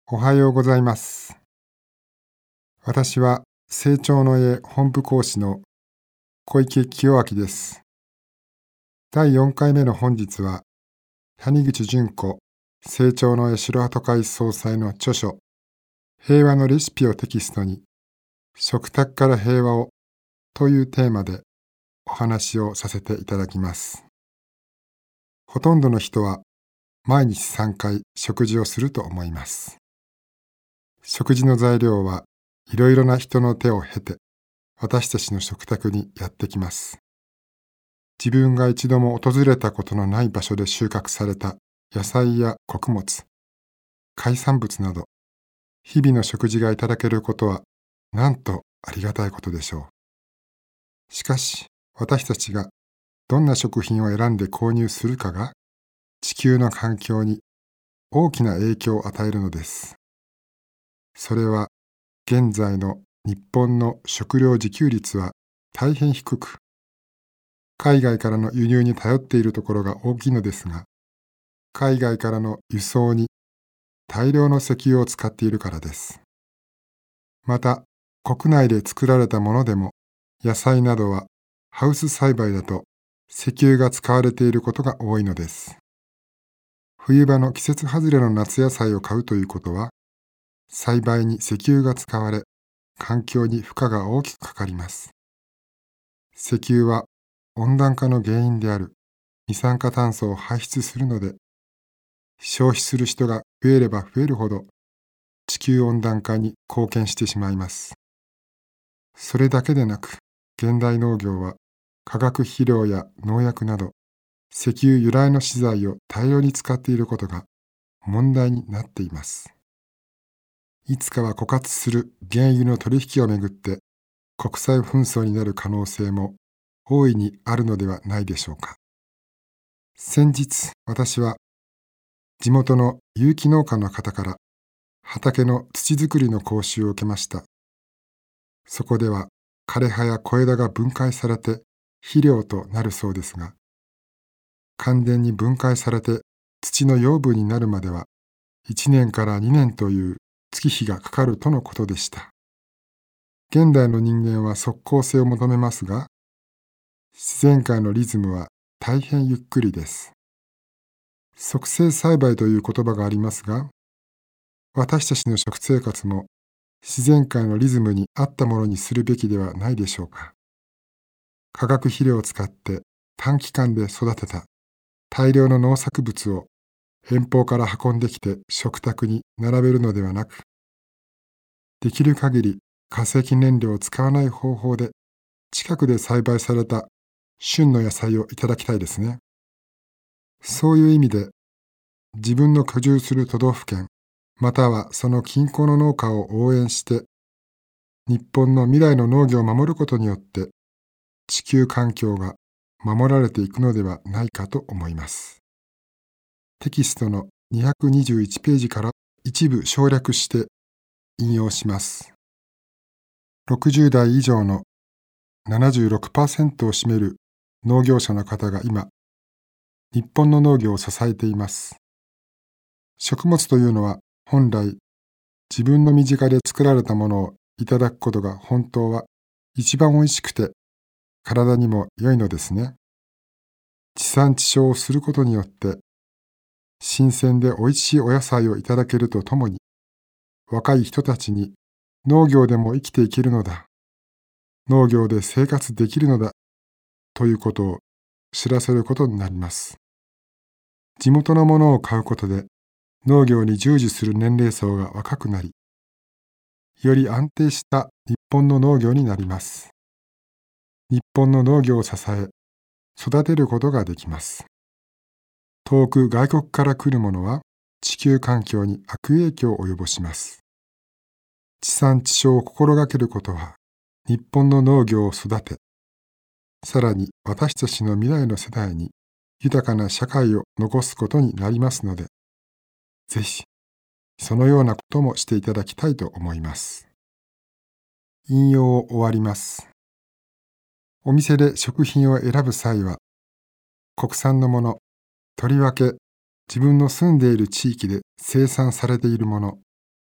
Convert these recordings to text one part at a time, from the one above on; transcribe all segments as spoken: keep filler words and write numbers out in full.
おはようございます。私は成長の家本部講師の小池清明です。だいよんかいめの本日は、谷口純子成長の家白鳩会総裁の著書、平和のレシピをテキストに、食卓から平和をというテーマでお話をさせていただきます。ほとんどの人は毎日さんかい食事をすると思います。食事の材料はいろいろな人の手を経て私たちの食卓にやってきます。自分が一度も訪れたことのない場所で収穫された野菜や穀物、海産物など、日々の食事がいただけることはなんとありがたいことでしょう。しかし私たちがどんな食品を選んで購入するかが地球の環境に大きな影響を与えるのです。それは現在の日本の食料自給率は大変低く、海外からの輸入に頼っているところが大きいのですが、海外からの輸送に大量の石油を使っているからです。また、国内で作られたものでも、野菜などはハウス栽培だと石油が使われていることが多いのです。冬場の季節外れの夏野菜を買うということは、栽培に石油が使われ、環境に負荷が大きくかかります。石油は温暖化の原因である二酸化炭素を排出するので、消費する人が増えれば増えるほど地球温暖化に貢献してしまいます。それだけでなく、現代農業は化学肥料や農薬など石油由来の資材を大量に使っていることが問題になっています。いつかは枯渇する原油の取引をめぐって国際紛争になる可能性も大いにあるのではないでしょうか。先日、私は地元の有機農家の方から畑の土作りの講習を受けました。そこでは枯葉や小枝が分解されて肥料となるそうですが、完全に分解されて土の養分になるまではいちねんからにねんという月日がかかるとのことでした。現代の人間は即効性を求めますが、自然界のリズムは大変ゆっくりです。促成栽培という言葉がありますが、私たちの食生活も自然界のリズムに合ったものにするべきではないでしょうか。化学肥料を使って短期間で育てた大量の農作物を遠方から運んできて食卓に並べるのではなく、できる限り化石燃料を使わない方法で近くで栽培された旬の野菜をいただきたいですね。そういう意味で、自分の居住する都道府県、またはその近郊の農家を応援して、日本の未来の農業を守ることによって、地球環境が守られていくのではないかと思います。テキストのにひゃくにじゅういちページから一部省略して引用します。ろくじゅう代以上の ななじゅうろくパーセント を占める農業者の方が今、日本の農業を支えています。食物というのは本来、自分の身近で作られたものをいただくことが本当は一番おいしくて体にも良いのですね。地産地消をすることによって、新鮮でおいしいお野菜をいただけるとともに、若い人たちに農業でも生きていけるのだ、農業で生活できるのだということを知らせることになります。地元のものを買うことで農業に従事する年齢層が若くなり、より安定した日本の農業になります。日本の農業を支え、育てることができます。遠く外国から来るものは地球環境に悪影響を及ぼします。地産地消を心がけることは、日本の農業を育て、さらに私たちの未来の世代に豊かな社会を残すことになりますので、ぜひ、そのようなこともしていただきたいと思います。引用を終わります。お店で食品を選ぶ際は、国産のもの、とりわけ自分の住んでいる地域で生産されているもの、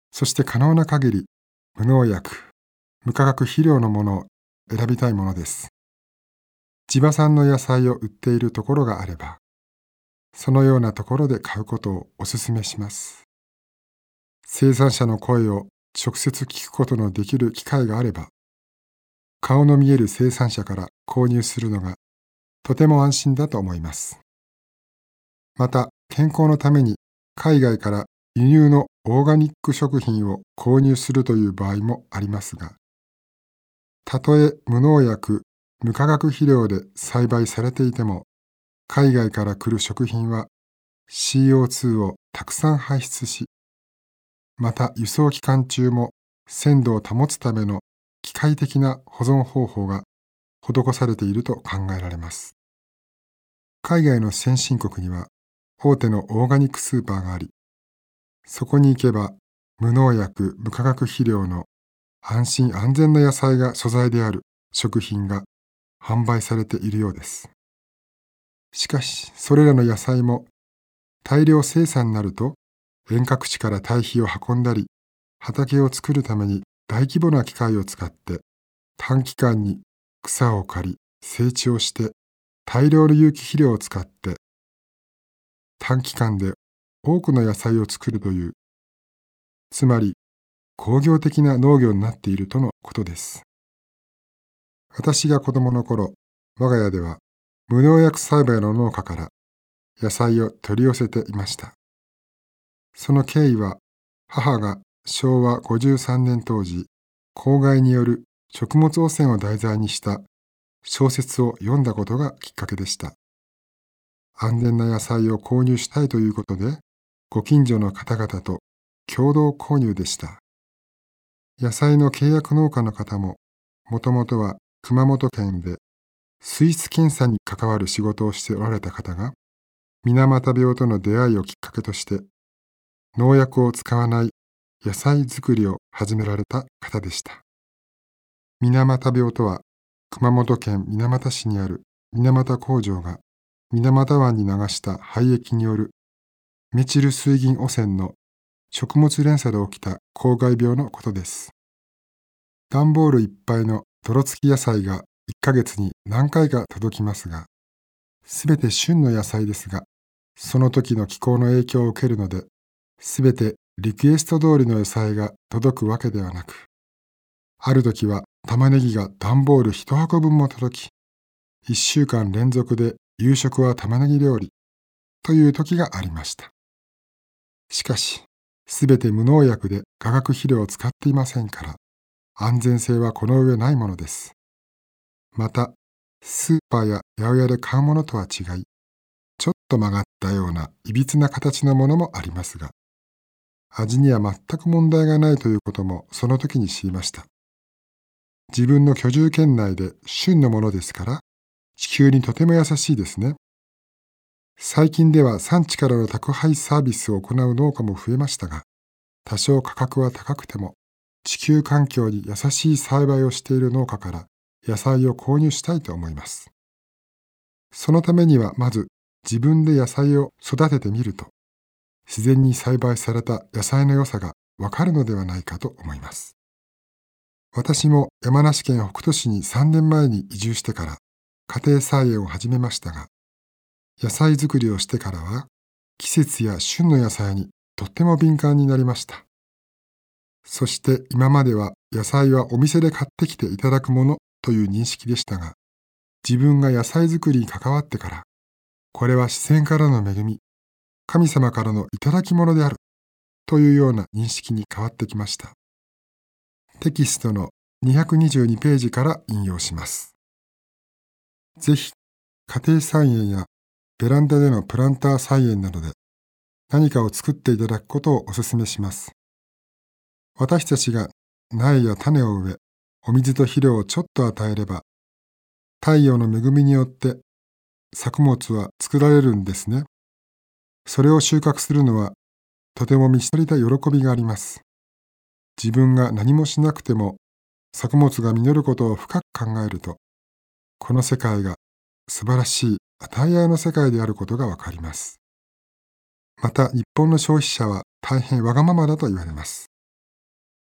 そして可能な限り無農薬、無化学肥料のものを選びたいものです。地場産の野菜を売っているところがあれば、そのようなところで買うことをお勧めします。生産者の声を直接聞くことのできる機会があれば、顔の見える生産者から購入するのがとても安心だと思います。また、健康のために海外から輸入のオーガニック食品を購入するという場合もありますが、たとえ無農薬、無化学肥料で栽培されていても、海外から来る食品は シーオーツー をたくさん排出し、また輸送期間中も鮮度を保つための機械的な保存方法が施されていると考えられます。海外の先進国には大手のオーガニックスーパーがあり、そこに行けば無農薬、無化学肥料の安心安全な野菜が素材である食品が販売されているようです。しかし、それらの野菜も大量生産になると遠隔地から堆肥を運んだり、畑を作るために大規模な機械を使って短期間に草を刈り、整地をして大量の有機肥料を使って短期間で多くの野菜を作るという、つまり工業的な農業になっているとのことです。私が子供の頃、我が家では無農薬栽培の農家から野菜を取り寄せていました。その経緯は、母がしょうわごじゅうさんねん当時、公害による食物汚染を題材にした小説を読んだことがきっかけでした。安全な野菜を購入したいということで、ご近所の方々と共同購入でした。野菜の契約農家の方も、もともとは熊本県で水質検査に関わる仕事をしておられた方が、水俣病との出会いをきっかけとして、農薬を使わない野菜作りを始められた方でした。水俣病とは、熊本県水俣市にある水俣工場が水俣湾に流した廃液によるメチル水銀汚染の食物連鎖で起きた公害病のことです。段ボールいっぱいの泥付き野菜がいっかげつに何回か届きますが、すべて旬の野菜ですが、その時の気候の影響を受けるので、すべてリクエスト通りの野菜が届くわけではなく、ある時は玉ねぎが段ボール一箱分も届き、一週間連続で夕食は玉ねぎ料理という時がありました。しかし、すべて無農薬で化学肥料を使っていませんから、安全性はこの上ないものです。また、スーパーや八百屋で買うものとは違い、ちょっと曲がったようないびつな形のものもありますが、味には全く問題がないということもその時に知りました。自分の居住圏内で旬のものですから、地球にとても優しいですね。最近では産地からの宅配サービスを行う農家も増えましたが、多少価格は高くても、地球環境に優しい栽培をしている農家から野菜を購入したいと思います。そのためにはまず自分で野菜を育ててみると、自然に栽培された野菜の良さがわかるのではないかと思います。私も山梨県北杜市にさんねんまえに移住してから家庭菜園を始めましたが、野菜作りをしてからは季節や旬の野菜にとっても敏感になりました。そして今までは野菜はお店で買ってきていただくものという認識でしたが、自分が野菜作りに関わってから、これは自然からの恵み、神様からのいただき物であるというような認識に変わってきました。テキストのにひゃくにじゅうにページから引用します。ぜひ家庭菜園やベランダでのプランター菜園などで何かを作っていただくことをお勧めします。私たちが苗や種を植え、お水と肥料をちょっと与えれば、太陽の恵みによって作物は作られるんですね。それを収穫するのはとても満ち足りた喜びがあります。自分が何もしなくても作物が実ることを深く考えると、この世界が素晴らしい与え合いの世界であることがわかります。また日本の消費者は大変わがままだと言われます。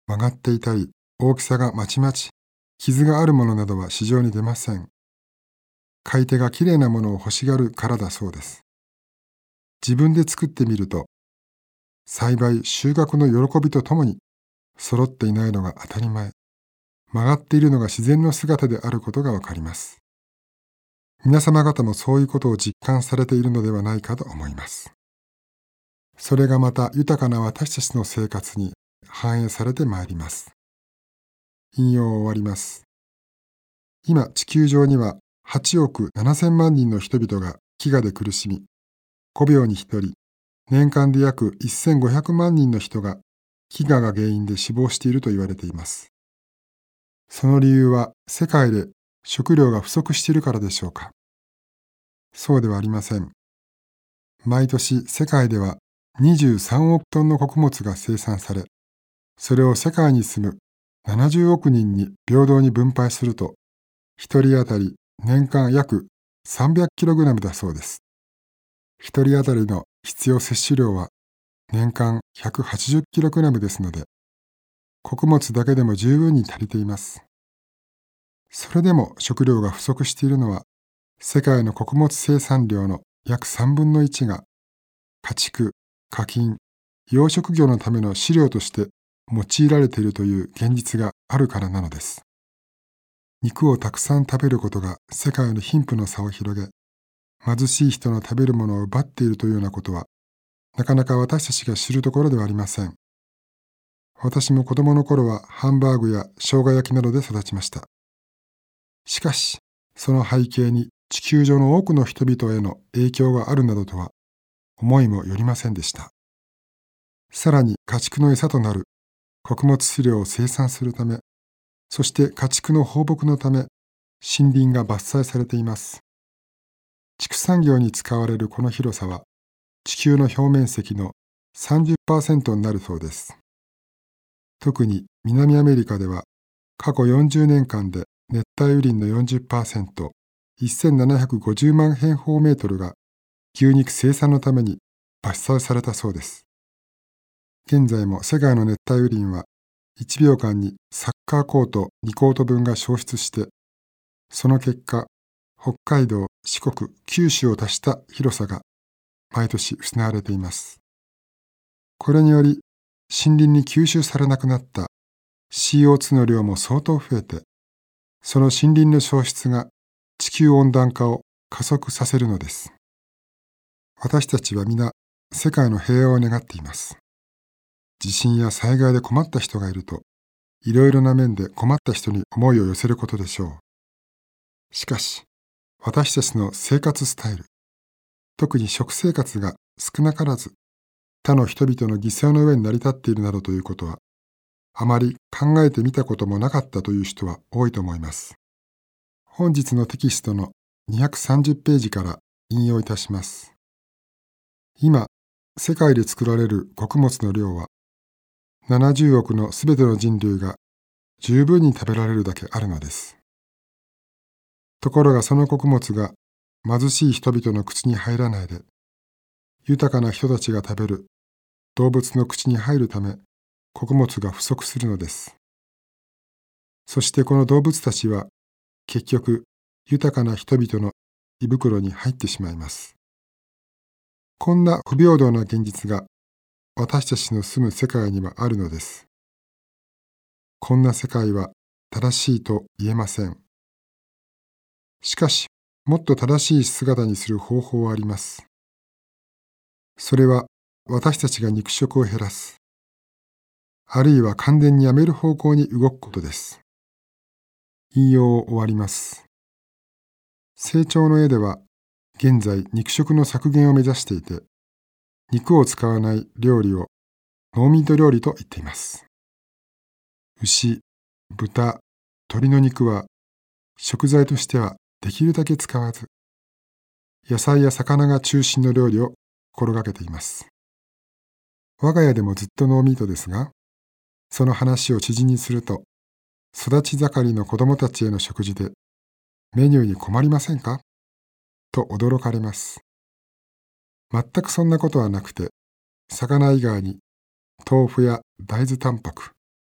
曲がっていたり、大きさがまちまち、傷があるものなどは市場に出ません。買い手がきれいなものを欲しがるからだそうです。自分で作ってみると、栽培・収穫の喜びとともに、揃っていないのが当たり前、曲がっているのが自然の姿であることがわかります。皆様方もそういうことを実感されているのではないかと思います。それがまた豊かな私たちの生活に反映されてまいります。引用を終わります。今、地球上にははちおくななせんまんにんの人々が飢餓で苦しみ、ごびょうにひとり、年間で約せんごひゃくまんにんの人が飢餓が原因で死亡していると言われています。その理由は世界で食料が不足しているからでしょうか。そうではありません。毎年世界ではにじゅうさんおくトンの穀物が生産され、それを世界に住むななじゅうおくにんに平等に分配すると、ひとり当たり年間約 さんびゃくキログラム だそうです。ひとり当たりの必要摂取量は年間 ひゃくはちじゅうキログラム ですので、穀物だけでも十分に足りています。それでも食料が不足しているのは、世界の穀物生産量の約さんぶんのいちが家畜、家禽、養殖業のための飼料として用いられているという現実があるからなのです。肉をたくさん食べることが世界の貧富の差を広げ、貧しい人の食べるものを奪っているというようなことは、なかなか私たちが知るところではありません。私も子供の頃はハンバーグや生姜焼きなどで育ちました。しかし、その背景に地球上の多くの人々への影響があるなどとは思いもよりませんでした。さらに家畜の餌となる穀物飼料を生産するため、そして家畜の放牧のため、森林が伐採されています。畜産業に使われるこの広さは、地球の表面積の さんじゅっパーセント になるそうです。特に南アメリカでは、過去よんじゅうねんかんで熱帯雨林の よんじゅっパーセント、せんななひゃくごじゅうまんへんほうメートルが牛肉生産のために伐採されたそうです。現在も世界の熱帯雨林はいちびょうかんにサッカーコートにコート分が消失して、その結果、北海道、四国、九州を足した広さが毎年失われています。これにより、森林に吸収されなくなった シーオーツー の量も相当増えて、その森林の消失が地球温暖化を加速させるのです。私たちは皆、世界の平和を願っています。地震や災害で困った人がいると、いろいろな面で困った人に思いを寄せることでしょう。しかし、私たちの生活スタイル、特に食生活が少なからず他の人々の犠牲の上に成り立っているなどということは、あまり考えてみたこともなかったという人は多いと思います。本日のテキストのにひゃくさんじゅっページから引用いたします。今、世界で作られる穀物の量は、ななじゅうおくのすべての人類が十分に食べられるだけあるのです。ところがその穀物が貧しい人々の口に入らないで、豊かな人たちが食べる動物の口に入るため、穀物が不足するのです。そしてこの動物たちは、結局、豊かな人々の胃袋に入ってしまいます。こんな不平等な現実が、私たちの住む世界にはあるのです。こんな世界は正しいと言えません。しかし、もっと正しい姿にする方法はあります。それは、私たちが肉食を減らす、あるいは完全にやめる方向に動くことです。引用を終わります。成長の絵では、現在肉食の削減を目指していて、肉を使わない料理をノーミート料理と言っています。牛、豚、鶏の肉は食材としてはできるだけ使わず、野菜や魚が中心の料理を心がけています。我が家でもずっとノーミートですが、その話を知人にすると、育ち盛りの子供たちへの食事でメニューに困りませんかと驚かれます。全くそんなことはなくて、魚以外に豆腐や大豆タンパク、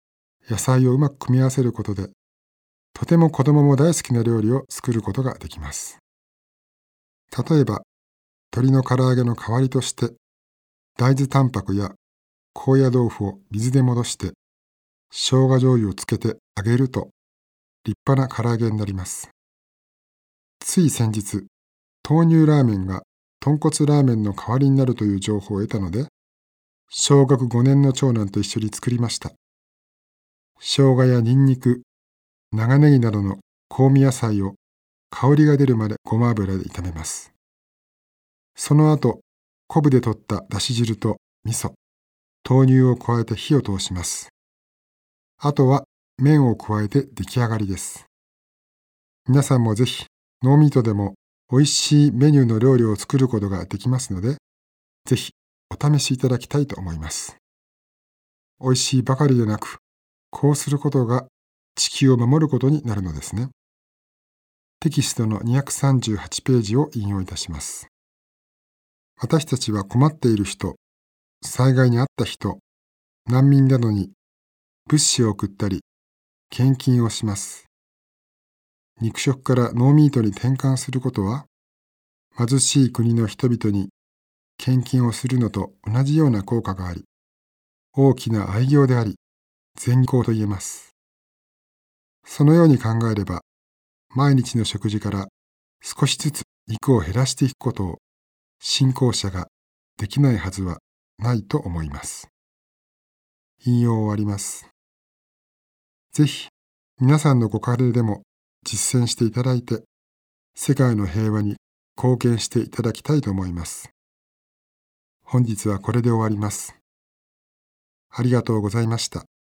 野菜をうまく組み合わせることで、とても子供も大好きな料理を作ることができます。例えば、鶏の唐揚げの代わりとして、大豆タンパクや高野豆腐を水で戻して、生姜醤油をつけて揚げると、立派な唐揚げになります。つい先日、豆乳ラーメンが豚骨ラーメンの代わりになるという情報を得たので、小学ごねんの長男と一緒に作りました。生姜やニンニク、長ネギなどの香味野菜を香りが出るまでごま油で炒めます。その後、昆布で取っただし汁と味噌、豆乳を加えて火を通します。あとは麺を加えて出来上がりです。皆さんもぜひノーミートでも美味しいメニューの料理を作ることができますので、ぜひお試しいただきたいと思います。美味しいばかりでなく、こうすることが地球を守ることになるのですね。テキストのにひゃくさんじゅうはちページを引用いたします。私たちは困っている人、災害に遭った人、難民などに物資を送ったり、献金をします。肉食からノーミートに転換することは、貧しい国の人々に献金をするのと同じような効果があり、大きな愛情であり、善行と言えます。そのように考えれば、毎日の食事から少しずつ肉を減らしていくことを信仰者ができないはずはないと思います。引用終わります。ぜひ皆さんのご家庭でも実践していただいて、世界の平和に貢献していただきたいと思います。本日はこれで終わります。ありがとうございました。